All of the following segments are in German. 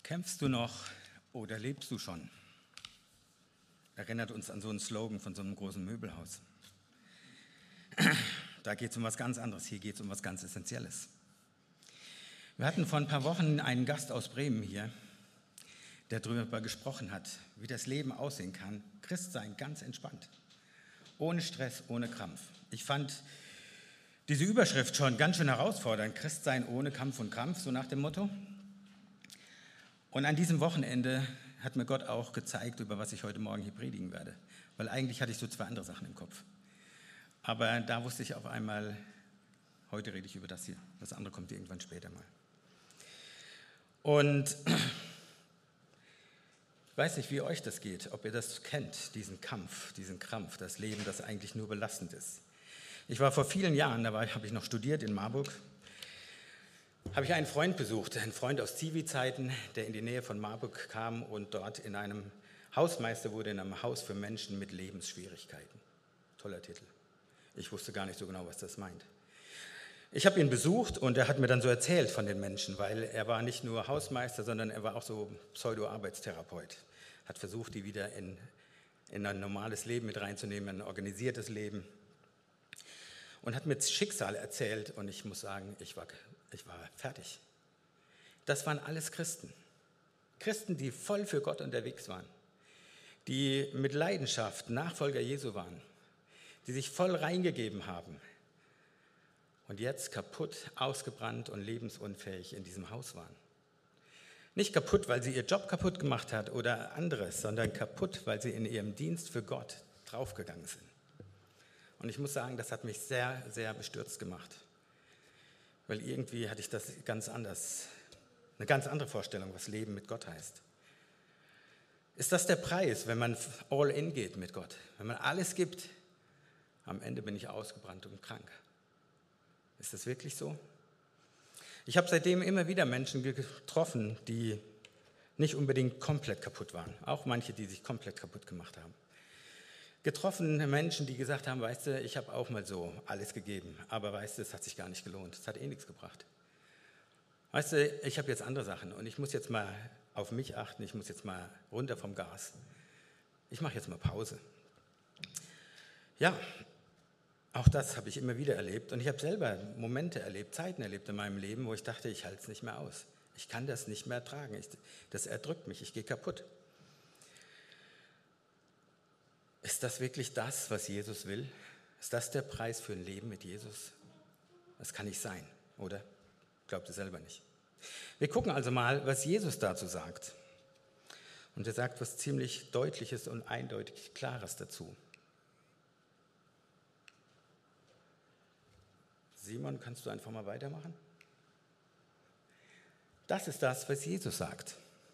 Kämpfst du noch oder lebst du schon? Erinnert uns an so einen Slogan von so einem großen Möbelhaus. Da geht es um was ganz anderes, hier geht es um was ganz Essentielles. Wir hatten vor ein paar Wochen einen Gast aus Bremen hier, der darüber gesprochen hat, wie das Leben aussehen kann. Christsein ganz entspannt, ohne Stress, ohne Krampf. Ich fand diese Überschrift schon ganz schön herausfordernd, Christsein ohne Kampf und Krampf, so nach dem Motto. Und an diesem Wochenende hat mir Gott auch gezeigt, über was ich heute Morgen hier predigen werde. Weil eigentlich hatte ich so zwei andere Sachen im Kopf. Aber da wusste ich auf einmal, heute rede ich über das hier. Das andere kommt irgendwann später mal. Und ich weiß nicht, wie euch das geht, ob ihr das kennt, diesen Kampf, diesen Krampf, das Leben, das eigentlich nur belastend ist. Ich war vor vielen Jahren, habe ich noch studiert in Marburg, habe ich einen Freund besucht, einen Freund aus Zivi-Zeiten, der in die Nähe von Marburg kam und dort in einem Hausmeister wurde, in einem Haus für Menschen mit Lebensschwierigkeiten. Toller Titel. Ich wusste gar nicht so genau, was das meint. Ich habe ihn besucht und er hat mir dann so erzählt von den Menschen, weil er war nicht nur Hausmeister, sondern er war auch so Pseudo-Arbeitstherapeut. Hat versucht, die wieder in ein normales Leben mit reinzunehmen, ein organisiertes Leben. Und hat mir Schicksal erzählt und ich muss sagen, ich war fertig. Das waren alles Christen. Christen, die voll für Gott unterwegs waren, die mit Leidenschaft Nachfolger Jesu waren, die sich voll reingegeben haben und jetzt kaputt, ausgebrannt und lebensunfähig in diesem Haus waren. Nicht kaputt, weil sie ihr Job kaputt gemacht hat oder anderes, sondern kaputt, weil sie in ihrem Dienst für Gott draufgegangen sind. Und ich muss sagen, das hat mich sehr, sehr bestürzt gemacht. Weil irgendwie hatte ich das ganz anders, eine ganz andere Vorstellung, was Leben mit Gott heißt. Ist das der Preis, wenn man all in geht mit Gott? Wenn man alles gibt, am Ende bin ich ausgebrannt und krank. Ist das wirklich so? Ich habe seitdem immer wieder Menschen getroffen, die nicht unbedingt komplett kaputt waren. Auch manche, die sich komplett kaputt gemacht haben. Getroffene Menschen, die gesagt haben, weißt du, ich habe auch mal so alles gegeben, aber weißt du, es hat sich gar nicht gelohnt, es hat eh nichts gebracht. Weißt du, ich habe jetzt andere Sachen und ich muss jetzt mal auf mich achten, ich muss jetzt mal runter vom Gas. Ich mache jetzt mal Pause. Ja, auch das habe ich immer wieder erlebt und ich habe selber Momente erlebt, Zeiten erlebt in meinem Leben, wo ich dachte, ich halte es nicht mehr aus. Ich kann das nicht mehr ertragen, das erdrückt mich, ich gehe kaputt. Ist das wirklich das, was Jesus will? Ist das der Preis für ein Leben mit Jesus? Das kann nicht sein, oder? Glaubt ihr selber nicht. Wir gucken also mal, was Jesus dazu sagt. Und er sagt was ziemlich Deutliches und eindeutig Klares dazu. Simon, kannst du einfach mal weitermachen? Das ist das, was Jesus sagt.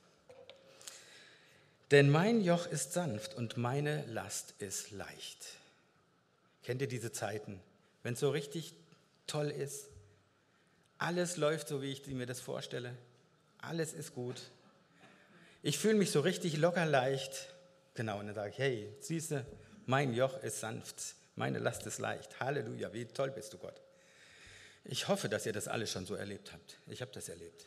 Denn mein Joch ist sanft und meine Last ist leicht. Kennt ihr diese Zeiten, wenn es so richtig toll ist? Alles läuft so, wie ich mir das vorstelle. Alles ist gut. Ich fühle mich so richtig locker leicht. Genau, und dann sage ich, hey, siehst du, mein Joch ist sanft, meine Last ist leicht. Halleluja, wie toll bist du, Gott. Ich hoffe, dass ihr das alle schon so erlebt habt. Ich habe das erlebt.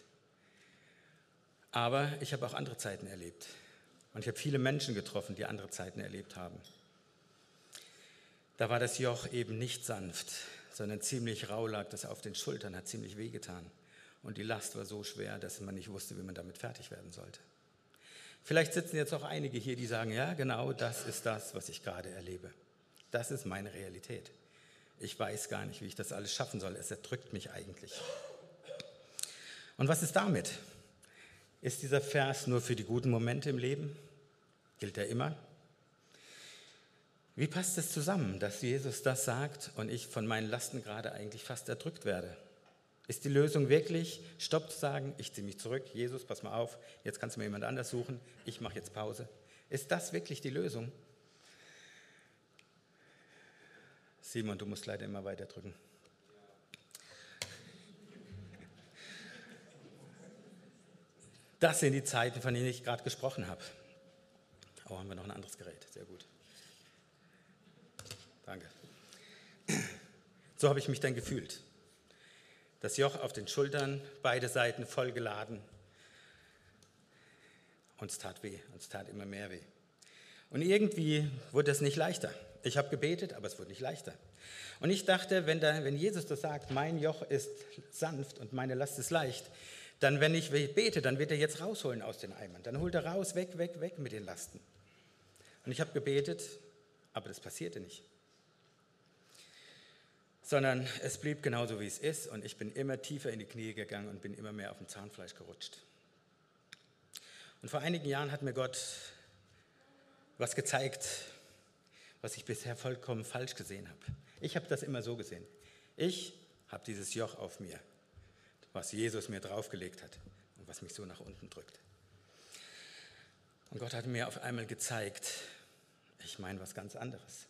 Aber ich habe auch andere Zeiten erlebt. Und ich habe viele Menschen getroffen, die andere Zeiten erlebt haben. Da war das Joch eben nicht sanft, sondern ziemlich rau lag das auf den Schultern, hat ziemlich wehgetan. Und die Last war so schwer, dass man nicht wusste, wie man damit fertig werden sollte. Vielleicht sitzen jetzt auch einige hier, die sagen, ja genau, das ist das, was ich gerade erlebe. Das ist meine Realität. Ich weiß gar nicht, wie ich das alles schaffen soll. Es erdrückt mich eigentlich. Und was ist damit? Ist dieser Vers nur für die guten Momente im Leben? Gilt er immer? Wie passt es zusammen, dass Jesus das sagt und ich von meinen Lasten gerade eigentlich fast erdrückt werde? Ist die Lösung wirklich, Stopp zu sagen, ich ziehe mich zurück, Jesus, pass mal auf, jetzt kannst du mir jemand anders suchen, ich mache jetzt Pause. Ist das wirklich die Lösung? Simon, du musst leider immer weiter drücken. Das sind die Zeiten, von denen ich gerade gesprochen habe. Oh, haben wir noch ein anderes Gerät. Sehr gut. Danke. So habe ich mich dann gefühlt. Das Joch auf den Schultern, beide Seiten vollgeladen. Und es tat weh, und es tat immer mehr weh. Und irgendwie wurde es nicht leichter. Ich habe gebetet, aber es wurde nicht leichter. Und ich dachte, wenn Jesus das sagt, mein Joch ist sanft und meine Last ist leicht, dann, wenn ich bete, dann wird er jetzt rausholen aus den Eimern. Dann holt er raus, weg, weg, weg mit den Lasten. Und ich habe gebetet, aber das passierte nicht. Sondern es blieb genauso, wie es ist, und ich bin immer tiefer in die Knie gegangen und bin immer mehr auf dem Zahnfleisch gerutscht. Und vor einigen Jahren hat mir Gott was gezeigt, was ich bisher vollkommen falsch gesehen habe. Ich habe das immer so gesehen. Ich habe dieses Joch auf mir, was Jesus mir draufgelegt hat und was mich so nach unten drückt. Und Gott hat mir auf einmal gezeigt, ich meine was ganz anderes.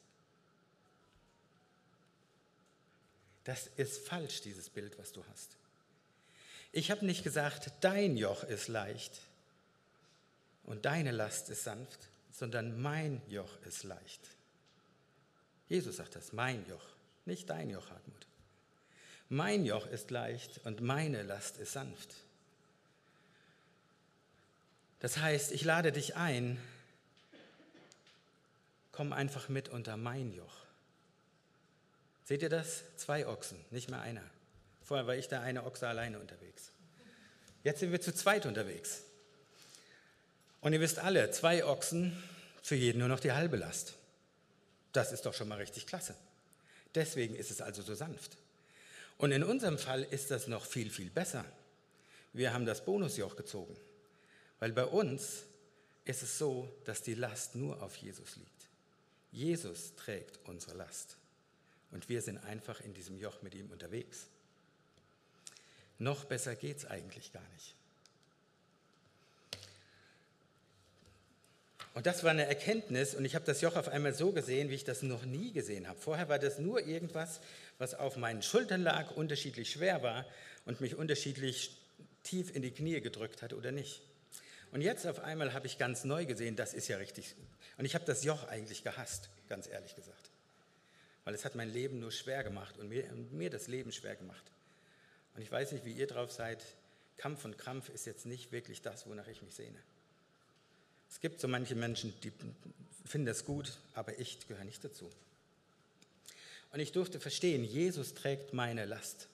Das ist falsch, dieses Bild, was du hast. Ich habe nicht gesagt, dein Joch ist leicht und deine Last ist sanft, sondern mein Joch ist leicht. Jesus sagt das, mein Joch, nicht dein Joch, Hartmut. Mein Joch ist leicht und meine Last ist sanft. Das heißt, ich lade dich ein, komm einfach mit unter mein Joch. Seht ihr das? 2 Ochsen, nicht mehr einer. Vorher war ich der eine Ochse alleine unterwegs. Jetzt sind wir zu zweit unterwegs. Und ihr wisst alle, 2 Ochsen, für jeden nur noch die halbe Last. Das ist doch schon mal richtig klasse. Deswegen ist es also so sanft. Und in unserem Fall ist das noch viel, viel besser. Wir haben das Bonusjoch gezogen. Weil bei uns ist es so, dass die Last nur auf Jesus liegt. Jesus trägt unsere Last. Und wir sind einfach in diesem Joch mit ihm unterwegs. Noch besser geht es eigentlich gar nicht. Und das war eine Erkenntnis, und ich habe das Joch auf einmal so gesehen, wie ich das noch nie gesehen habe. Vorher war das nur irgendwas, was auf meinen Schultern lag, unterschiedlich schwer war und mich unterschiedlich tief in die Knie gedrückt hat oder nicht. Und jetzt auf einmal habe ich ganz neu gesehen, das ist ja richtig. Und ich habe das Joch eigentlich gehasst, ganz ehrlich gesagt. Weil es hat mein Leben nur schwer gemacht und mir das Leben schwer gemacht. Und ich weiß nicht, wie ihr drauf seid, Kampf und Krampf ist jetzt nicht wirklich das, wonach ich mich sehne. Es gibt so manche Menschen, die finden das gut, aber ich gehöre nicht dazu. Und ich durfte verstehen, Jesus trägt meine Last.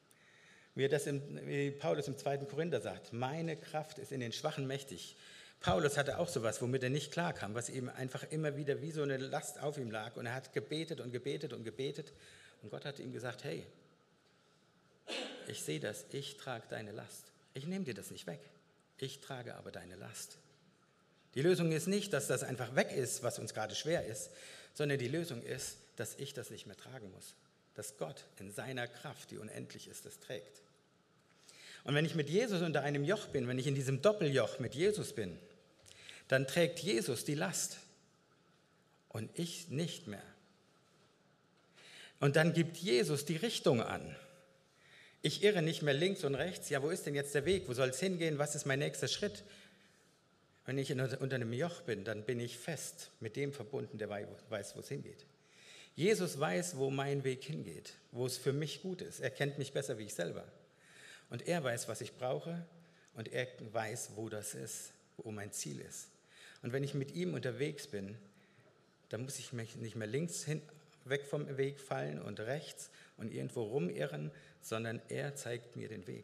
Wie Paulus im 2. Korinther sagt, meine Kraft ist in den Schwachen mächtig. Paulus hatte auch sowas, womit er nicht klarkam, was ihm einfach immer wieder wie so eine Last auf ihm lag. Und er hat gebetet und gebetet und gebetet. Und Gott hat ihm gesagt, hey, ich sehe das, ich trage deine Last. Ich nehme dir das nicht weg. Ich trage aber deine Last. Die Lösung ist nicht, dass das einfach weg ist, was uns gerade schwer ist, sondern die Lösung ist, dass ich das nicht mehr tragen muss. Dass Gott in seiner Kraft, die unendlich ist, das trägt. Und wenn ich mit Jesus unter einem Joch bin, wenn ich in diesem Doppeljoch mit Jesus bin, dann trägt Jesus die Last und ich nicht mehr. Und dann gibt Jesus die Richtung an. Ich irre nicht mehr links und rechts. Ja, wo ist denn jetzt der Weg? Wo soll es hingehen? Was ist mein nächster Schritt? Wenn ich unter einem Joch bin, dann bin ich fest mit dem verbunden, der weiß, wo es hingeht. Jesus weiß, wo mein Weg hingeht, wo es für mich gut ist. Er kennt mich besser wie ich selber. Und er weiß, was ich brauche, und er weiß, wo das ist, wo mein Ziel ist. Und wenn ich mit ihm unterwegs bin, dann muss ich mich nicht mehr links weg vom Weg fallen und rechts und irgendwo rumirren, sondern er zeigt mir den Weg.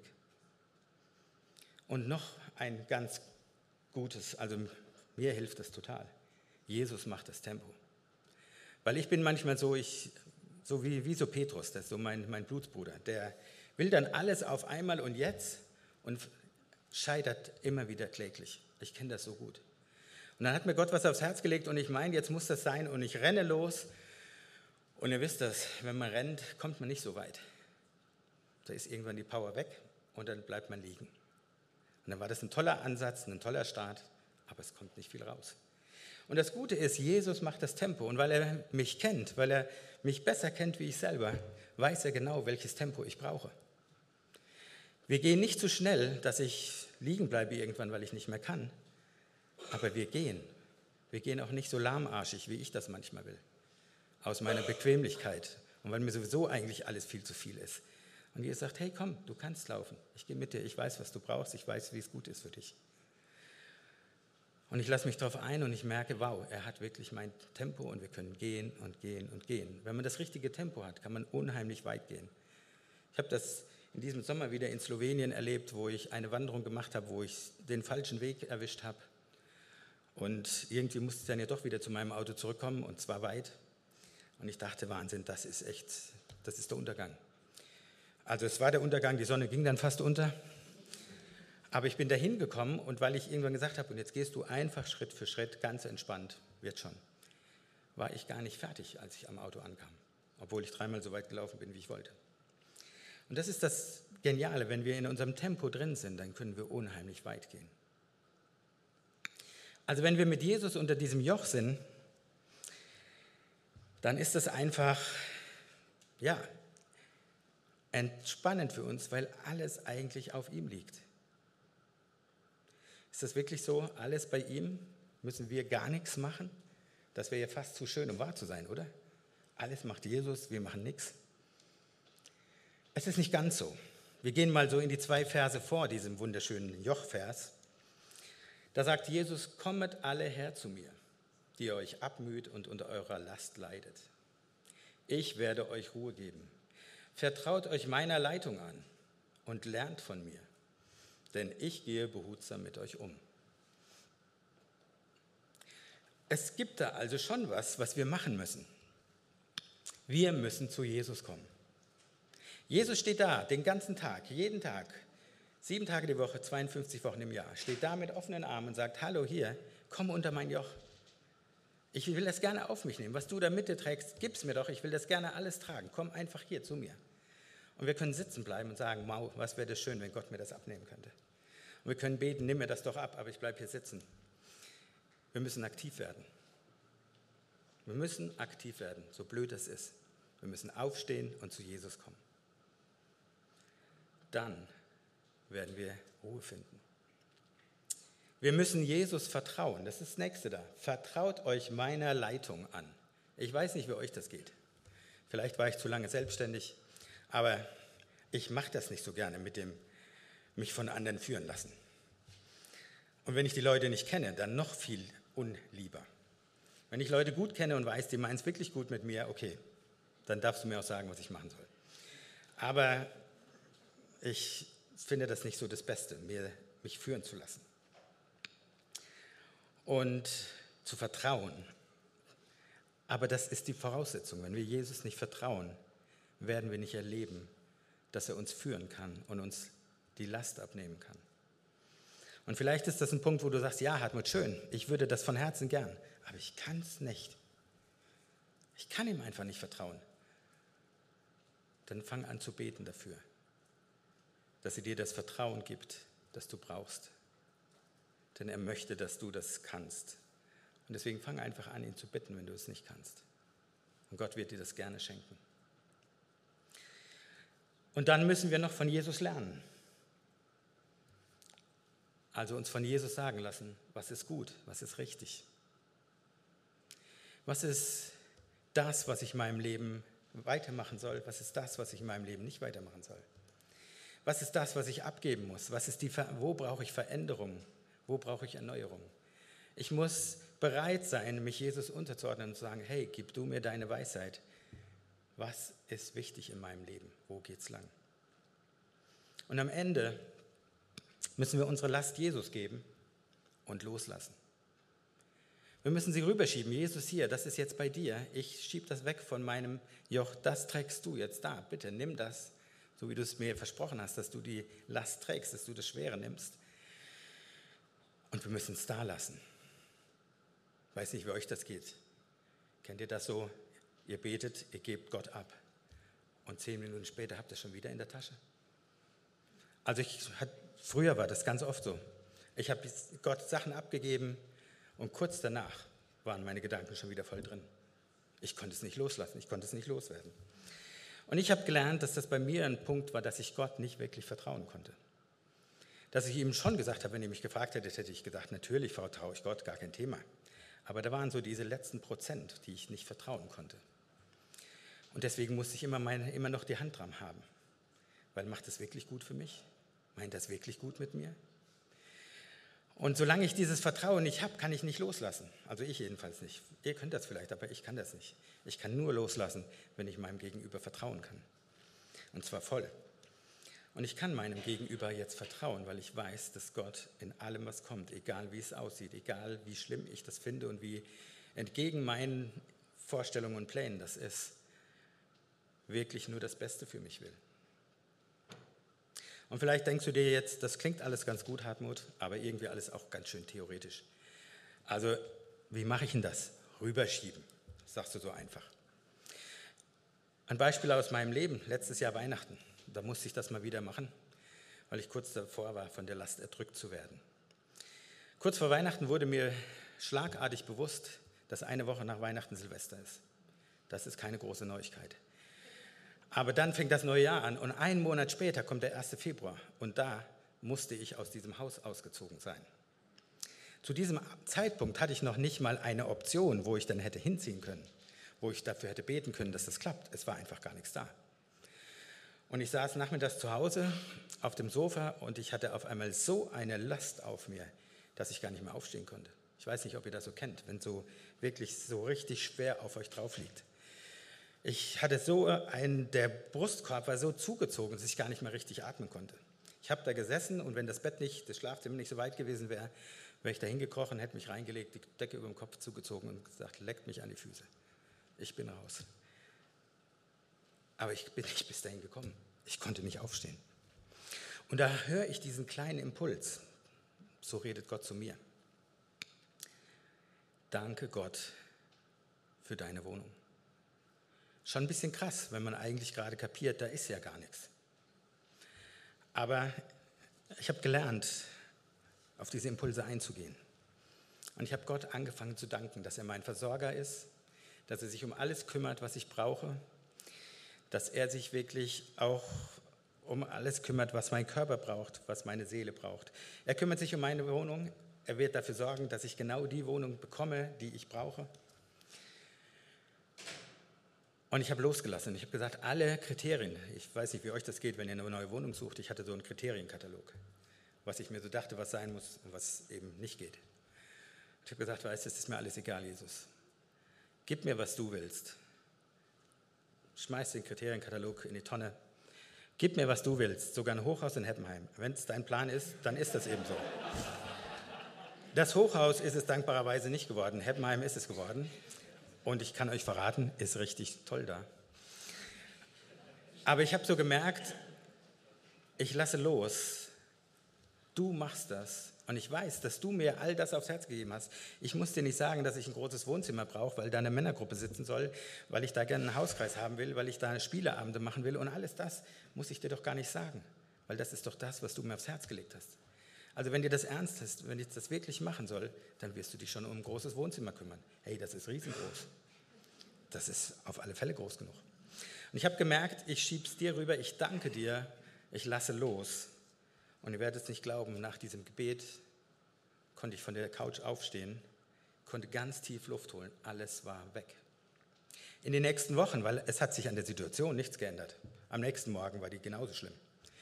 Und noch ein ganz Gutes, also mir hilft das total. Jesus macht das Tempo. Weil ich bin manchmal so wie so Petrus, das ist so mein Blutsbruder, der will dann alles auf einmal und jetzt und scheitert immer wieder kläglich. Ich kenne das so gut. Und dann hat mir Gott was aufs Herz gelegt und ich meine, jetzt muss das sein und ich renne los. Und ihr wisst das, wenn man rennt, kommt man nicht so weit. Da ist irgendwann die Power weg und dann bleibt man liegen. Und dann war das ein toller Ansatz, ein toller Start, aber es kommt nicht viel raus. Und das Gute ist, Jesus macht das Tempo. Und weil er mich kennt, weil er mich besser kennt wie ich selber, weiß er genau, welches Tempo ich brauche. Wir gehen nicht so schnell, dass ich liegen bleibe irgendwann, weil ich nicht mehr kann. Aber wir gehen. Wir gehen auch nicht so lahmarschig, wie ich das manchmal will. Aus meiner Bequemlichkeit. Und weil mir sowieso eigentlich alles viel zu viel ist. Und Jesus sagt, hey komm, du kannst laufen. Ich gehe mit dir, ich weiß, was du brauchst, ich weiß, wie es gut ist für dich. Und ich lasse mich darauf ein und ich merke, wow, er hat wirklich mein Tempo und wir können gehen und gehen und gehen. Wenn man das richtige Tempo hat, kann man unheimlich weit gehen. Ich habe das in diesem Sommer wieder in Slowenien erlebt, wo ich eine Wanderung gemacht habe, wo ich den falschen Weg erwischt habe. Und irgendwie musste ich dann ja doch wieder zu meinem Auto zurückkommen und zwar weit. Und ich dachte, Wahnsinn, das ist der Untergang. Also es war der Untergang, die Sonne ging dann fast unter. Aber ich bin da hingekommen und weil ich irgendwann gesagt habe, und jetzt gehst du einfach Schritt für Schritt, ganz entspannt, wird schon, war ich gar nicht fertig, als ich am Auto ankam, obwohl ich 3-mal so weit gelaufen bin, wie ich wollte. Und das ist das Geniale, wenn wir in unserem Tempo drin sind, dann können wir unheimlich weit gehen. Also wenn wir mit Jesus unter diesem Joch sind, dann ist das einfach, ja, entspannend für uns, weil alles eigentlich auf ihm liegt. Ist das wirklich so? Alles bei ihm? Müssen wir gar nichts machen? Das wäre ja fast zu schön, um wahr zu sein, oder? Alles macht Jesus, wir machen nichts. Es ist nicht ganz so. Wir gehen mal so in die 2 Verse vor diesem wunderschönen Jochvers. Da sagt Jesus, kommet alle her zu mir, die ihr euch abmüht und unter eurer Last leidet. Ich werde euch Ruhe geben. Vertraut euch meiner Leitung an und lernt von mir. Denn ich gehe behutsam mit euch um. Es gibt da also schon was wir machen müssen. Wir müssen zu Jesus kommen. Jesus steht da den ganzen Tag, jeden Tag, 7 Tage die Woche, 52 Wochen im Jahr, steht da mit offenen Armen und sagt, hallo hier, komm unter mein Joch. Ich will das gerne auf mich nehmen. Was du da mit dir trägst, gib's mir doch, ich will das gerne alles tragen. Komm einfach hier zu mir. Und wir können sitzen bleiben und sagen, wow, was wäre das schön, wenn Gott mir das abnehmen könnte. Und wir können beten, nimm mir das doch ab, aber ich bleibe hier sitzen. Wir müssen aktiv werden. Wir müssen aktiv werden, so blöd es ist. Wir müssen aufstehen und zu Jesus kommen. Dann werden wir Ruhe finden. Wir müssen Jesus vertrauen. Das ist das Nächste da. Vertraut euch meiner Leitung an. Ich weiß nicht, wie euch das geht. Vielleicht war ich zu lange selbstständig, aber ich mache das nicht so gerne mit dem mich von anderen führen lassen. Und wenn ich die Leute nicht kenne, dann noch viel unlieber. Wenn ich Leute gut kenne und weiß, die meinen es wirklich gut mit mir, okay, dann darfst du mir auch sagen, was ich machen soll. Aber ich finde das nicht so das Beste, mich führen zu lassen. Und zu vertrauen. Aber das ist die Voraussetzung. Wenn wir Jesus nicht vertrauen, werden wir nicht erleben, dass er uns führen kann und uns die Last abnehmen kann. Und vielleicht ist das ein Punkt, wo du sagst, ja, Hartmut, schön, ich würde das von Herzen gern, aber ich kann es nicht. Ich kann ihm einfach nicht vertrauen. Dann fang an zu beten dafür, dass er dir das Vertrauen gibt, das du brauchst. Denn er möchte, dass du das kannst. Und deswegen fang einfach an, ihn zu bitten, wenn du es nicht kannst. Und Gott wird dir das gerne schenken. Und dann müssen wir noch von Jesus lernen. Also uns von Jesus sagen lassen, was ist gut, was ist richtig. Was ist das, was ich in meinem Leben weitermachen soll? Was ist das, was ich in meinem Leben nicht weitermachen soll? Was ist das, was ich abgeben muss? Wo brauche ich Veränderung? Wo brauche ich Erneuerung? Ich muss bereit sein, mich Jesus unterzuordnen und zu sagen, hey, gib du mir deine Weisheit. Was ist wichtig in meinem Leben? Wo geht's lang? Und am Ende müssen wir unsere Last Jesus geben und loslassen. Wir müssen sie rüberschieben. Jesus, hier, das ist jetzt bei dir. Ich schiebe das weg von meinem Joch. Das trägst du jetzt da. Bitte nimm das, so wie du es mir versprochen hast, dass du die Last trägst, dass du das Schwere nimmst. Und wir müssen es da lassen. Ich weiß nicht, wie euch das geht. Kennt ihr das so? Ihr betet, ihr gebt Gott ab. Und 10 Minuten später habt ihr es schon wieder in der Tasche. Also früher war das ganz oft so. Ich habe Gott Sachen abgegeben und kurz danach waren meine Gedanken schon wieder voll drin. Ich konnte es nicht loslassen, ich konnte es nicht loswerden. Und ich habe gelernt, dass das bei mir ein Punkt war, dass ich Gott nicht wirklich vertrauen konnte. Dass ich ihm schon gesagt habe, wenn ihr mich gefragt hättet, hätte ich gedacht, natürlich vertraue ich Gott, gar kein Thema. Aber da waren so diese letzten Prozent, die ich nicht vertrauen konnte. Und deswegen musste ich immer noch die Hand dran haben. Weil macht das wirklich gut für mich? Meint das wirklich gut mit mir? Und solange ich dieses Vertrauen nicht habe, kann ich nicht loslassen. Also ich jedenfalls nicht. Ihr könnt das vielleicht, aber ich kann das nicht. Ich kann nur loslassen, wenn ich meinem Gegenüber vertrauen kann. Und zwar voll. Und ich kann meinem Gegenüber jetzt vertrauen, weil ich weiß, dass Gott in allem, was kommt, egal wie es aussieht, egal wie schlimm ich das finde und wie entgegen meinen Vorstellungen und Plänen das ist, wirklich nur das Beste für mich will. Und vielleicht denkst du dir jetzt, das klingt alles ganz gut, Hartmut, aber irgendwie alles auch ganz schön theoretisch. Also, wie mache ich denn das? Rüberschieben, sagst du so einfach. Ein Beispiel aus meinem Leben, letztes Jahr Weihnachten. Da musste ich das mal wieder machen, weil ich kurz davor war, von der Last erdrückt zu werden. Kurz vor Weihnachten wurde mir schlagartig bewusst, dass eine Woche nach Weihnachten Silvester ist. Das ist keine große Neuigkeit. Aber dann fängt das neue Jahr an und einen Monat später kommt der 1. Februar und da musste ich aus diesem Haus ausgezogen sein. Zu diesem Zeitpunkt hatte ich noch nicht mal eine Option, wo ich dann hätte hinziehen können, wo ich dafür hätte beten können, dass das klappt. Es war einfach gar nichts da. Und ich saß nachmittags zu Hause auf dem Sofa und ich hatte auf einmal so eine Last auf mir, dass ich gar nicht mehr aufstehen konnte. Ich weiß nicht, ob ihr das so kennt, wenn so wirklich so richtig schwer auf euch drauf liegt. Ich hatte der Brustkorb war so zugezogen, dass ich gar nicht mehr richtig atmen konnte. Ich habe da gesessen und wenn das Schlafzimmer nicht so weit gewesen wäre, wäre ich da hingekrochen, hätte mich reingelegt, die Decke über dem Kopf zugezogen und gesagt, leckt mich an die Füße. Ich bin raus. Aber ich bin nicht bis dahin gekommen. Ich konnte nicht aufstehen. Und da höre ich diesen kleinen Impuls. So redet Gott zu mir. Danke Gott für deine Wohnung. Schon ein bisschen krass, wenn man eigentlich gerade kapiert, da ist ja gar nichts. Aber ich habe gelernt, auf diese Impulse einzugehen. Und ich habe Gott angefangen zu danken, dass er mein Versorger ist, dass er sich um alles kümmert, was ich brauche, dass er sich wirklich auch um alles kümmert, was mein Körper braucht, was meine Seele braucht. Er kümmert sich um meine Wohnung, er wird dafür sorgen, dass ich genau die Wohnung bekomme, die ich brauche. Und ich habe losgelassen. Ich habe gesagt, alle Kriterien, ich weiß nicht, wie euch das geht, wenn ihr eine neue Wohnung sucht, ich hatte so einen Kriterienkatalog, was ich mir so dachte, was sein muss und was eben nicht geht. Ich habe gesagt, weißt du, es ist mir alles egal, Jesus. Gib mir, was du willst. Schmeiß den Kriterienkatalog in die Tonne. Gib mir, was du willst, sogar ein Hochhaus in Heppenheim. Wenn es dein Plan ist, dann ist das eben so. Das Hochhaus ist es dankbarerweise nicht geworden, Heppenheim ist es geworden. Und ich kann euch verraten, ist richtig toll da. Aber ich habe so gemerkt, ich lasse los. Du machst das. Und ich weiß, dass du mir all das aufs Herz gegeben hast. Ich muss dir nicht sagen, dass ich ein großes Wohnzimmer brauche, weil da eine Männergruppe sitzen soll, weil ich da gerne einen Hauskreis haben will, weil ich da Spieleabende machen will. Und alles das muss ich dir doch gar nicht sagen, weil das ist doch das, was du mir aufs Herz gelegt hast. Also wenn dir das ernst ist, wenn ich das wirklich machen soll, dann wirst du dich schon um ein großes Wohnzimmer kümmern. Hey, das ist riesengroß. Das ist auf alle Fälle groß genug. Und ich habe gemerkt, ich schieb's dir rüber, ich danke dir, ich lasse los. Und ihr werdet es nicht glauben, nach diesem Gebet konnte ich von der Couch aufstehen, konnte ganz tief Luft holen, alles war weg. In den nächsten Wochen, weil es hat sich an der Situation nichts geändert. Am nächsten Morgen war die genauso schlimm.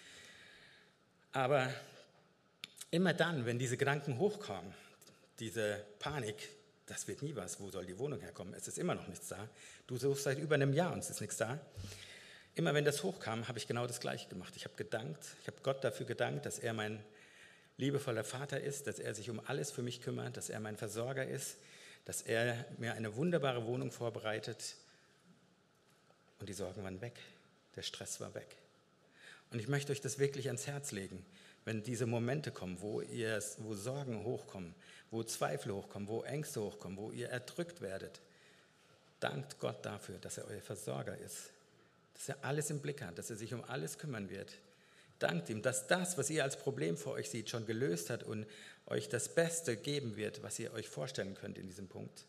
Aber immer dann, wenn diese Gedanken hochkamen, diese Panik, das wird nie was, wo soll die Wohnung herkommen, es ist immer noch nichts da. Du suchst seit über einem Jahr und es ist nichts da. Immer wenn das hochkam, habe ich genau das Gleiche gemacht. Ich habe Gott dafür gedankt, dass er mein liebevoller Vater ist, dass er sich um alles für mich kümmert, dass er mein Versorger ist, dass er mir eine wunderbare Wohnung vorbereitet. Und die Sorgen waren weg, der Stress war weg. Und ich möchte euch das wirklich ans Herz legen, wenn diese Momente kommen, wo Sorgen hochkommen, wo Zweifel hochkommen, wo Ängste hochkommen, wo ihr erdrückt werdet. Dankt Gott dafür, dass er euer Versorger ist, dass er alles im Blick hat, dass er sich um alles kümmern wird. Dankt ihm, dass das, was ihr als Problem vor euch seht, schon gelöst hat und euch das Beste geben wird, was ihr euch vorstellen könnt in diesem Punkt.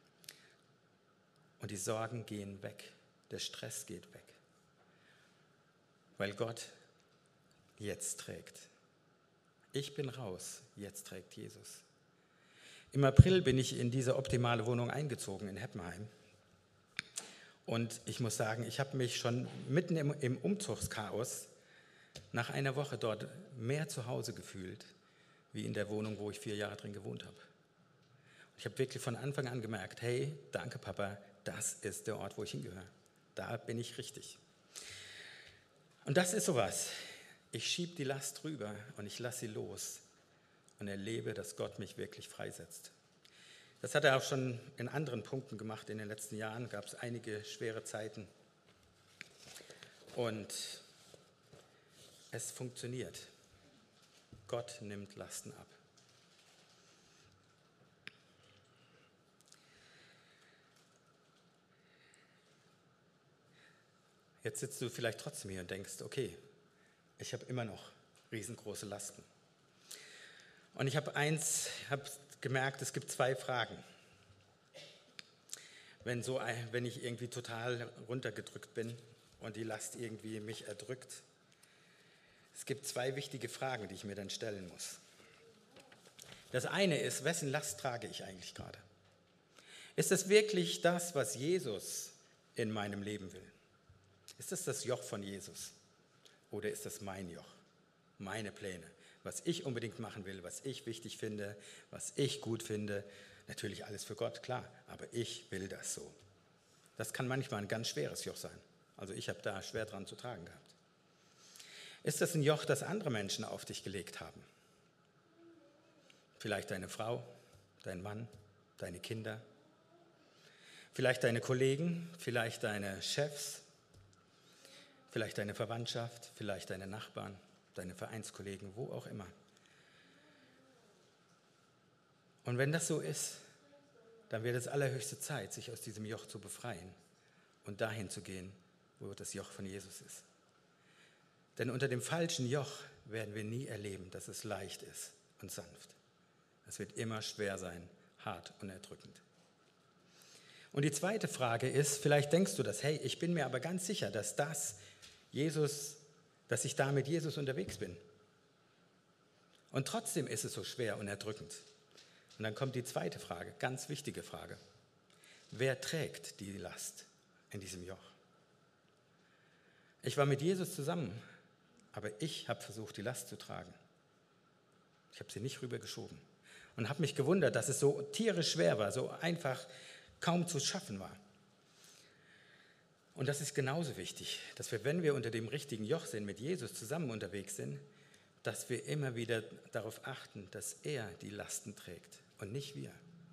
Und die Sorgen gehen weg, der Stress geht weg, weil Gott jetzt trägt. Ich bin raus, jetzt trägt Jesus. Im April bin ich in diese optimale Wohnung eingezogen in Heppenheim. Und ich muss sagen, ich habe mich schon mitten im Umzugschaos nach einer Woche dort mehr zu Hause gefühlt, wie in der Wohnung, wo ich 4 Jahre drin gewohnt habe. Ich habe wirklich von Anfang an gemerkt, hey, danke Papa, das ist der Ort, wo ich hingehöre. Da bin ich richtig. Und das ist sowas. Ich schiebe die Last rüber und ich lasse sie los und erlebe, dass Gott mich wirklich freisetzt. Das hat er auch schon in anderen Punkten gemacht. In den letzten Jahren gab es einige schwere Zeiten. Und es funktioniert. Gott nimmt Lasten ab. Jetzt sitzt du vielleicht trotzdem hier und denkst, okay, ich habe immer noch riesengroße Lasten. Und ich habe gemerkt, es gibt 2 Fragen. Wenn ich irgendwie total runtergedrückt bin und die Last irgendwie mich erdrückt, es gibt 2 wichtige Fragen, die ich mir dann stellen muss. Das eine ist, wessen Last trage ich eigentlich gerade? Ist es wirklich das, was Jesus in meinem Leben will? Ist das Joch von Jesus? Oder ist das mein Joch, meine Pläne, was ich unbedingt machen will, was ich wichtig finde, was ich gut finde? Natürlich alles für Gott, klar, aber ich will das so. Das kann manchmal ein ganz schweres Joch sein. Also ich habe da schwer dran zu tragen gehabt. Ist das ein Joch, das andere Menschen auf dich gelegt haben? Vielleicht deine Frau, dein Mann, deine Kinder, vielleicht deine Kollegen, vielleicht deine Chefs, vielleicht deine Verwandtschaft, vielleicht deine Nachbarn, deine Vereinskollegen, wo auch immer. Und wenn das so ist, dann wird es allerhöchste Zeit, sich aus diesem Joch zu befreien und dahin zu gehen, wo das Joch von Jesus ist. Denn unter dem falschen Joch werden wir nie erleben, dass es leicht ist und sanft. Es wird immer schwer sein, hart und erdrückend. Und die zweite Frage ist, vielleicht denkst du das, hey, ich bin mir aber ganz sicher, dass ich da mit Jesus unterwegs bin. Und trotzdem ist es so schwer und erdrückend. Und dann kommt die zweite Frage, ganz wichtige Frage. Wer trägt die Last in diesem Joch? Ich war mit Jesus zusammen, aber ich habe versucht, die Last zu tragen. Ich habe sie nicht rübergeschoben und habe mich gewundert, dass es so tierisch schwer war, so einfach kaum zu schaffen war. Und das ist genauso wichtig, dass wir, wenn wir unter dem richtigen Joch sind, mit Jesus zusammen unterwegs sind, dass wir immer wieder darauf achten, dass er die Lasten trägt und nicht wir.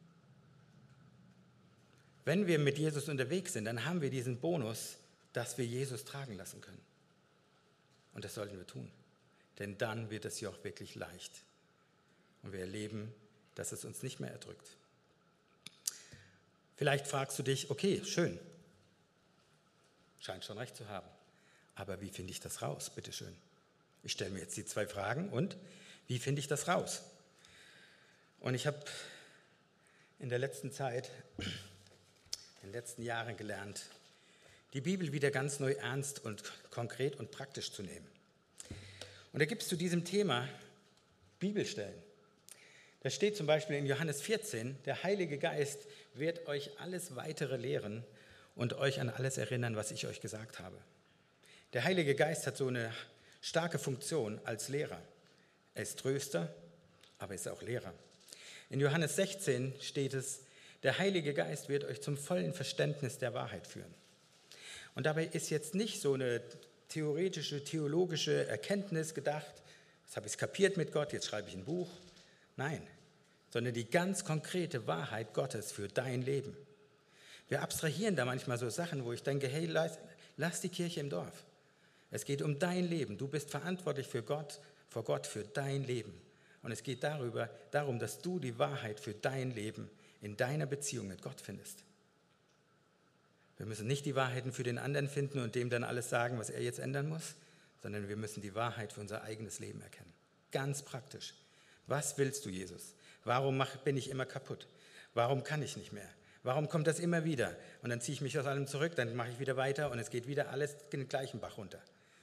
Wenn wir mit Jesus unterwegs sind, dann haben wir diesen Bonus, dass wir Jesus tragen lassen können. Und das sollten wir tun, denn dann wird das Joch wirklich leicht. Und wir erleben, dass es uns nicht mehr erdrückt. Vielleicht fragst du dich, okay, schön, scheint schon recht zu haben, aber wie finde ich das raus, bitteschön? Ich stelle mir jetzt die 2 Fragen und wie finde ich das raus? Und ich habe in der letzten Zeit, in den letzten Jahren gelernt, die Bibel wieder ganz neu ernst und konkret und praktisch zu nehmen. Und da gibt es zu diesem Thema Bibelstellen. Da steht zum Beispiel in Johannes 14, der Heilige Geist wird euch alles Weitere lehren und euch an alles erinnern, was ich euch gesagt habe. Der Heilige Geist hat so eine starke Funktion als Lehrer. Er ist Tröster, aber er ist auch Lehrer. In Johannes 16 steht es, der Heilige Geist wird euch zum vollen Verständnis der Wahrheit führen. Und dabei ist jetzt nicht so eine theoretische, theologische Erkenntnis gedacht, jetzt habe ich es kapiert mit Gott, jetzt schreibe ich ein Buch. Nein, sondern die ganz konkrete Wahrheit Gottes für dein Leben. Wir abstrahieren da manchmal so Sachen, wo ich denke, hey, lass die Kirche im Dorf. Es geht um dein Leben. Du bist verantwortlich vor Gott für dein Leben. Und es geht darum, dass du die Wahrheit für dein Leben in deiner Beziehung mit Gott findest. Wir müssen nicht die Wahrheiten für den anderen finden und dem dann alles sagen, was er jetzt ändern muss, sondern wir müssen die Wahrheit für unser eigenes Leben erkennen. Ganz praktisch. Was willst du, Jesus? Warum bin ich immer kaputt? Warum kann ich nicht mehr? Warum kommt das immer wieder? Und dann ziehe ich mich aus allem zurück, dann mache ich wieder weiter und es geht wieder alles in den gleichen Bach runter.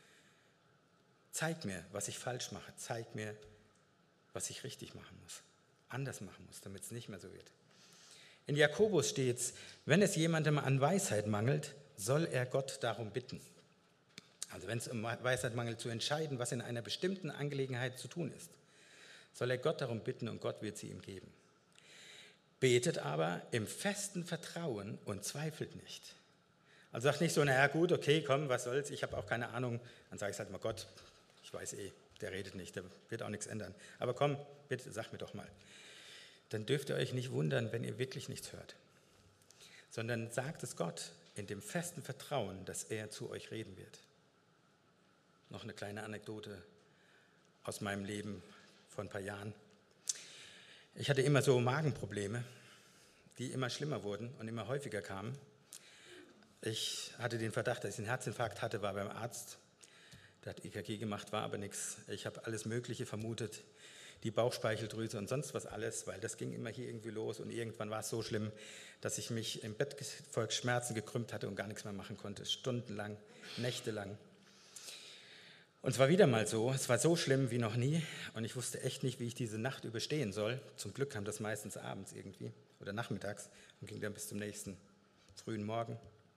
Zeig mir, was ich falsch mache. Zeig mir, was ich richtig machen muss, anders machen muss, damit es nicht mehr so wird. In Jakobus steht es, wenn es jemandem an Weisheit mangelt, soll er Gott darum bitten. Also wenn es um Weisheit mangelt, zu entscheiden, was in einer bestimmten Angelegenheit zu tun ist, soll er Gott darum bitten und Gott wird sie ihm geben. Betet aber im festen Vertrauen und zweifelt nicht. Also sagt nicht so, naja gut, okay, komm, was soll's, ich habe auch keine Ahnung. Dann sage ich halt mal, Gott, ich weiß der redet nicht, der wird auch nichts ändern. Aber komm, bitte, sag mir doch mal. Dann dürft ihr euch nicht wundern, wenn ihr wirklich nichts hört. Sondern sagt es Gott in dem festen Vertrauen, dass er zu euch reden wird. Noch eine kleine Anekdote aus meinem Leben vor ein paar Jahren. Ich hatte immer so Magenprobleme, die immer schlimmer wurden und immer häufiger kamen. Ich hatte den Verdacht, dass ich einen Herzinfarkt hatte, war beim Arzt. Der hat EKG gemacht, war aber nichts. Ich habe alles Mögliche vermutet, die Bauchspeicheldrüse und sonst was alles, weil das ging immer hier irgendwie los und irgendwann war es so schlimm, dass ich mich im Bett vor Schmerzen gekrümmt hatte und gar nichts mehr machen konnte, stundenlang, nächtelang. Und es war wieder mal so, es war so schlimm wie noch nie und ich wusste echt nicht, wie ich diese Nacht überstehen soll. Zum Glück kam das meistens abends irgendwie oder nachmittags und ging dann bis zum nächsten frühen Morgen.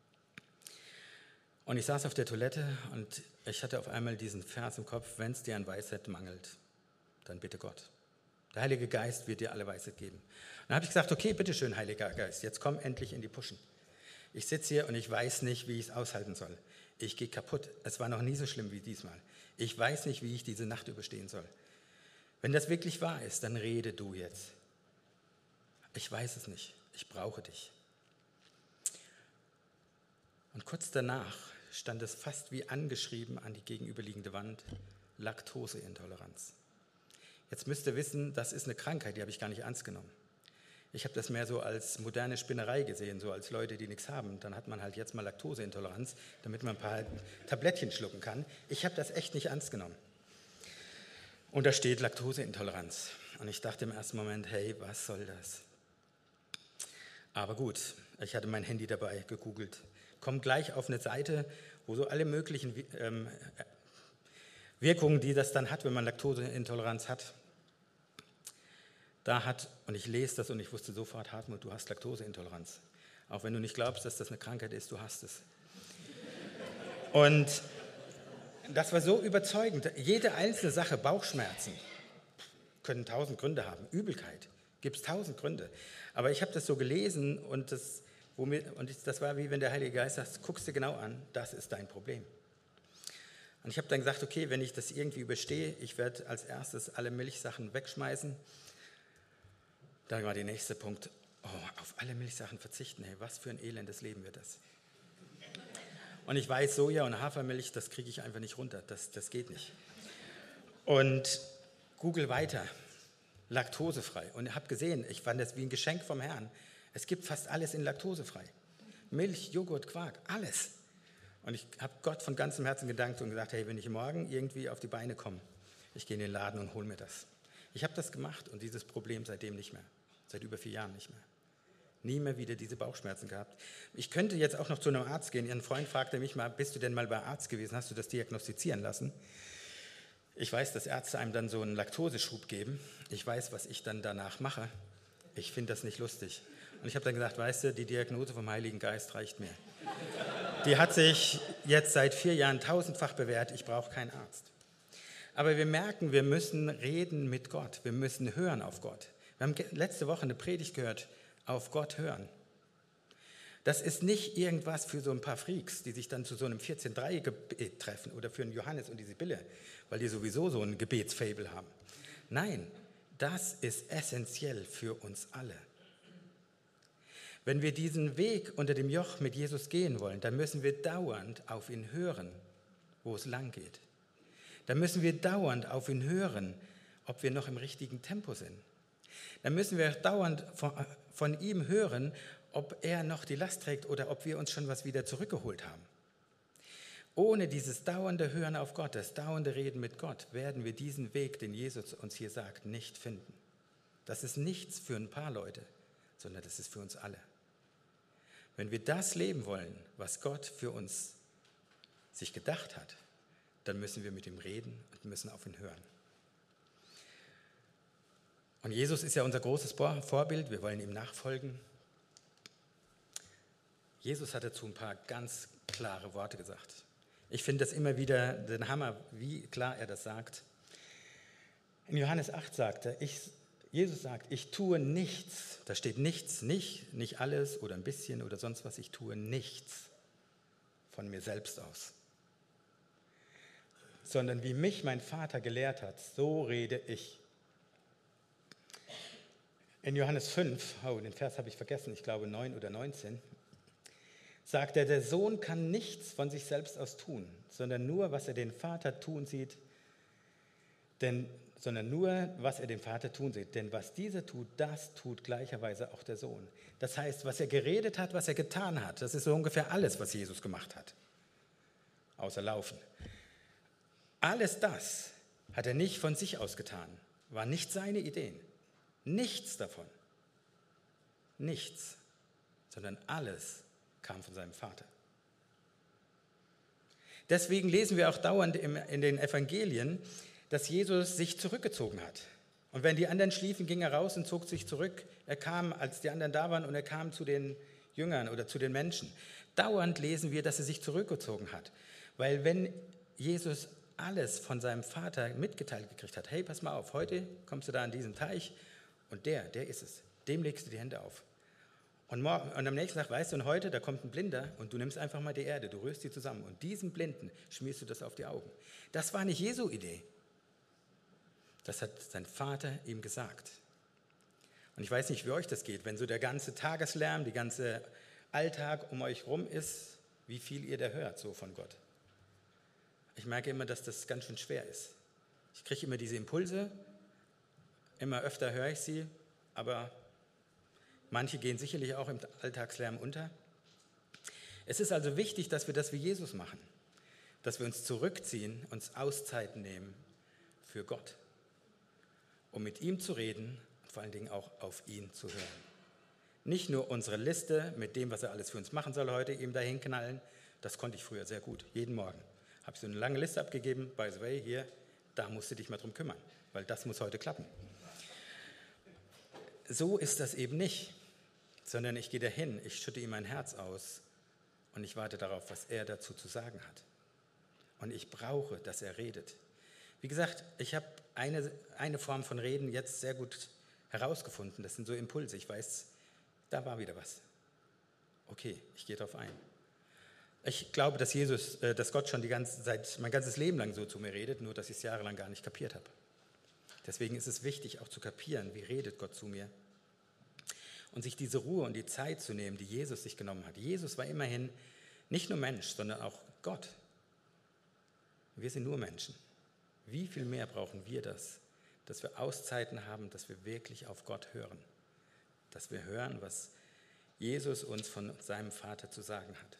Und ich saß auf der Toilette und ich hatte auf einmal diesen Vers im Kopf, wenn es dir an Weisheit mangelt, dann bitte Gott. Der Heilige Geist wird dir alle Weisheit geben. Und dann habe ich gesagt, okay, bitteschön, Heiliger Geist, jetzt komm endlich in die Puschen. Ich sitze hier und ich weiß nicht, wie ich es aushalten soll. Ich gehe kaputt. Es war noch nie so schlimm wie diesmal. Ich weiß nicht, wie ich diese Nacht überstehen soll. Wenn das wirklich wahr ist, dann rede du jetzt. Ich weiß es nicht. Ich brauche dich. Und kurz danach stand es fast wie angeschrieben an die gegenüberliegende Wand, Laktoseintoleranz. Jetzt müsst ihr wissen, das ist eine Krankheit, die habe ich gar nicht ernst genommen. Ich habe das mehr so als moderne Spinnerei gesehen, so als Leute, die nichts haben. Dann hat man halt jetzt mal Laktoseintoleranz, damit man ein paar Tablettchen schlucken kann. Ich habe das echt nicht ernst genommen. Und da steht Laktoseintoleranz. Und ich dachte im ersten Moment, hey, was soll das? Aber gut, ich hatte mein Handy dabei, gegoogelt. Komme gleich auf eine Seite, wo so alle möglichen Wirkungen, die das dann hat, wenn man Laktoseintoleranz hat, und ich lese das und ich wusste sofort, Hartmut, du hast Laktoseintoleranz. Auch wenn du nicht glaubst, dass das eine Krankheit ist, du hast es. Und das war so überzeugend. Jede einzelne Sache, Bauchschmerzen, können 1000 Gründe haben. Übelkeit, gibt es 1000 Gründe. Aber ich habe das so gelesen und das war wie wenn der Heilige Geist sagt, guckst dir genau an, das ist dein Problem. Und ich habe dann gesagt, okay, wenn ich das irgendwie überstehe, ich werde als erstes alle Milchsachen wegschmeißen. Da war der nächste Punkt, auf alle Milchsachen verzichten, hey, was für ein elendes Leben wird das. Und ich weiß, Soja und Hafermilch, das kriege ich einfach nicht runter, das geht nicht. Und google weiter, laktosefrei. Und habe gesehen, ich fand das wie ein Geschenk vom Herrn. Es gibt fast alles in laktosefrei. Milch, Joghurt, Quark, alles. Und ich habe Gott von ganzem Herzen gedankt und gesagt, hey, wenn ich morgen irgendwie auf die Beine komme, ich gehe in den Laden und hole mir das. Ich habe das gemacht und dieses Problem seitdem nicht mehr. Seit über 4 Jahren nicht mehr. Nie mehr wieder diese Bauchschmerzen gehabt. Ich könnte jetzt auch noch zu einem Arzt gehen. Ein Freund fragte mich mal, bist du denn mal bei Arzt gewesen? Hast du das diagnostizieren lassen? Ich weiß, dass Ärzte einem dann so einen Laktoseschub geben. Ich weiß, was ich dann danach mache. Ich finde das nicht lustig. Und ich habe dann gesagt, weißt du, die Diagnose vom Heiligen Geist reicht mir. Die hat sich jetzt seit 4 Jahren 1000-fach bewährt. Ich brauche keinen Arzt. Aber wir merken, wir müssen reden mit Gott. Wir müssen hören auf Gott. Wir haben letzte Woche eine Predigt gehört, auf Gott hören. Das ist nicht irgendwas für so ein paar Freaks, die sich dann zu so einem 14-3-Gebet treffen oder für einen Johannes und die Sibylle, weil die sowieso so ein Gebetsfabel haben. Nein, das ist essentiell für uns alle. Wenn wir diesen Weg unter dem Joch mit Jesus gehen wollen, dann müssen wir dauernd auf ihn hören, wo es lang geht. Dann müssen wir dauernd auf ihn hören, ob wir noch im richtigen Tempo sind. Dann müssen wir dauernd von ihm hören, ob er noch die Last trägt oder ob wir uns schon was wieder zurückgeholt haben. Ohne dieses dauernde Hören auf Gott, das dauernde Reden mit Gott, werden wir diesen Weg, den Jesus uns hier sagt, nicht finden. Das ist nichts für ein paar Leute, sondern das ist für uns alle. Wenn wir das leben wollen, was Gott für uns sich gedacht hat, dann müssen wir mit ihm reden und müssen auf ihn hören. Und Jesus ist ja unser großes Vorbild, wir wollen ihm nachfolgen. Jesus hat dazu ein paar ganz klare Worte gesagt. Ich finde das immer wieder den Hammer, wie klar er das sagt. In Johannes 8 Jesus sagt, ich tue nichts, da steht nichts, nicht alles oder ein bisschen oder sonst was, ich tue nichts von mir selbst aus. Sondern wie mich mein Vater gelehrt hat, so rede ich. In Johannes 5, den Vers habe ich vergessen, ich glaube 9 oder 19, sagt er, der Sohn kann nichts von sich selbst aus tun, sondern nur, was er den Vater tun sieht, Denn was dieser tut, das tut gleicherweise auch der Sohn. Das heißt, was er geredet hat, was er getan hat, das ist so ungefähr alles, was Jesus gemacht hat, außer Laufen. Alles das hat er nicht von sich aus getan, war nicht seine Ideen, nichts davon, nichts, sondern alles kam von seinem Vater. Deswegen lesen wir auch dauernd in den Evangelien, dass Jesus sich zurückgezogen hat. Und wenn die anderen schliefen, ging er raus und zog sich zurück. Er kam, als die anderen da waren, und er kam zu den Jüngern oder zu den Menschen. Dauernd lesen wir, dass er sich zurückgezogen hat. Weil wenn Jesus alles von seinem Vater mitgeteilt gekriegt hat, hey, pass mal auf, heute kommst du da an diesen Teich und der ist es. Dem legst du die Hände auf. Und am nächsten Tag weißt du, und heute, da kommt ein Blinder und du nimmst einfach mal die Erde, du rührst sie zusammen und diesem Blinden schmierst du das auf die Augen. Das war nicht Jesu Idee. Das hat sein Vater ihm gesagt. Und ich weiß nicht, wie euch das geht, wenn so der ganze Tageslärm, der ganze Alltag um euch rum ist, wie viel ihr da hört so von Gott. Ich merke immer, dass das ganz schön schwer ist. Ich kriege immer diese Impulse, immer öfter höre ich sie, aber manche gehen sicherlich auch im Alltagslärm unter. Es ist also wichtig, dass wir das wie Jesus machen, dass wir uns zurückziehen, uns Auszeiten nehmen für Gott, um mit ihm zu reden und vor allen Dingen auch auf ihn zu hören. Nicht nur unsere Liste mit dem, was er alles für uns machen soll heute, ihm dahin knallen, das konnte ich früher sehr gut, jeden Morgen. Habe ich so eine lange Liste abgegeben, by the way, hier, da musst du dich mal drum kümmern, weil das muss heute klappen. So ist das eben nicht, sondern ich gehe dahin, ich schütte ihm mein Herz aus und ich warte darauf, was er dazu zu sagen hat. Und ich brauche, dass er redet. Wie gesagt, ich habe eine Form von Reden jetzt sehr gut herausgefunden. Das sind so Impulse. Ich weiß, da war wieder was. Okay, ich gehe darauf ein. Ich glaube, dass Gott schon mein ganzes Leben lang so zu mir redet, nur dass ich es jahrelang gar nicht kapiert habe. Deswegen ist es wichtig, auch zu kapieren, wie redet Gott zu mir. Und sich diese Ruhe und die Zeit zu nehmen, die Jesus sich genommen hat. Jesus war immerhin nicht nur Mensch, sondern auch Gott. Wir sind nur Menschen. Wie viel mehr brauchen wir das, dass wir Auszeiten haben, dass wir wirklich auf Gott hören. Dass wir hören, was Jesus uns von seinem Vater zu sagen hat.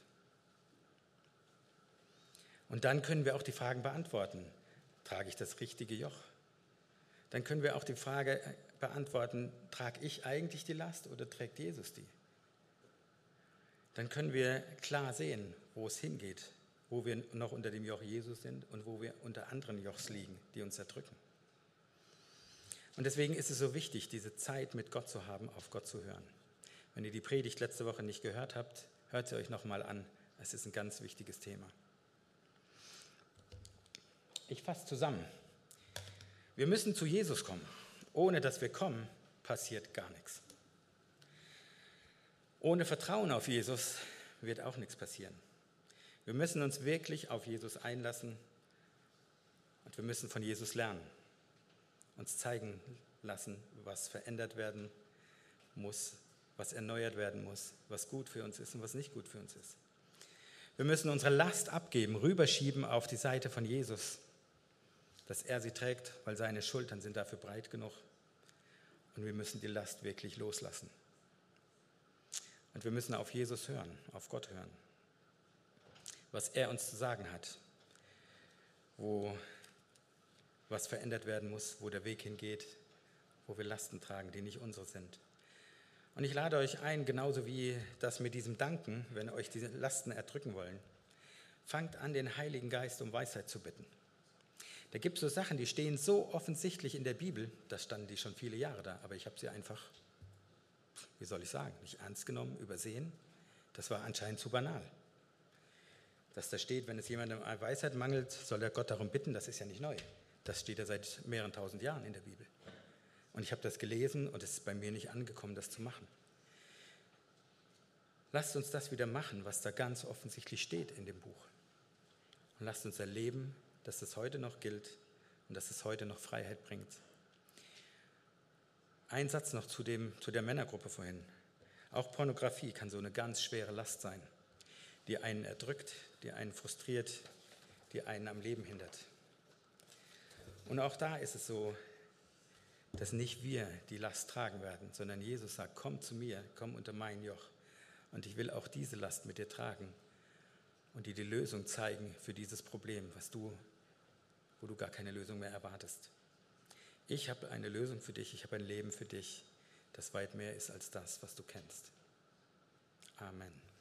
Und dann können wir auch die Fragen beantworten. Trage ich das richtige Joch? Dann können wir auch die Frage beantworten, trage ich eigentlich die Last oder trägt Jesus die? Dann können wir klar sehen, wo es hingeht, wo wir noch unter dem Joch Jesus sind und wo wir unter anderen Jochs liegen, die uns erdrücken. Und deswegen ist es so wichtig, diese Zeit mit Gott zu haben, auf Gott zu hören. Wenn ihr die Predigt letzte Woche nicht gehört habt, hört sie euch nochmal an. Es ist ein ganz wichtiges Thema. Ich fasse zusammen. Wir müssen zu Jesus kommen. Ohne dass wir kommen, passiert gar nichts. Ohne Vertrauen auf Jesus wird auch nichts passieren. Wir müssen uns wirklich auf Jesus einlassen und wir müssen von Jesus lernen. Uns zeigen lassen, was verändert werden muss, was erneuert werden muss, was gut für uns ist und was nicht gut für uns ist. Wir müssen unsere Last abgeben, rüberschieben auf die Seite von Jesus, dass er sie trägt, weil seine Schultern sind dafür breit genug. Und wir müssen die Last wirklich loslassen. Und wir müssen auf Jesus hören, auf Gott hören, was er uns zu sagen hat, wo was verändert werden muss, wo der Weg hingeht, wo wir Lasten tragen, die nicht unsere sind. Und ich lade euch ein, genauso wie das mit diesem Danken, wenn euch diese Lasten erdrücken wollen, fangt an, den Heiligen Geist um Weisheit zu bitten. Da gibt es so Sachen, die stehen so offensichtlich in der Bibel, da standen die schon viele Jahre da, aber ich habe sie einfach, wie soll ich sagen, nicht ernst genommen, übersehen. Das war anscheinend zu banal. Dass da steht, wenn es jemandem Weisheit mangelt, soll er Gott darum bitten, das ist ja nicht neu. Das steht ja seit mehreren tausend Jahren in der Bibel. Und ich habe das gelesen und es ist bei mir nicht angekommen, das zu machen. Lasst uns das wieder machen, was da ganz offensichtlich steht in dem Buch. Und lasst uns erleben, dass es heute noch gilt und dass es heute noch Freiheit bringt. Ein Satz noch zu der Männergruppe vorhin. Auch Pornografie kann so eine ganz schwere Last sein, die einen erdrückt, die einen frustriert, die einen am Leben hindert. Und auch da ist es so, dass nicht wir die Last tragen werden, sondern Jesus sagt, komm zu mir, komm unter mein Joch. Und ich will auch diese Last mit dir tragen und dir die Lösung zeigen für dieses Problem, wo du gar keine Lösung mehr erwartest. Ich habe eine Lösung für dich, ich habe ein Leben für dich, das weit mehr ist als das, was du kennst. Amen.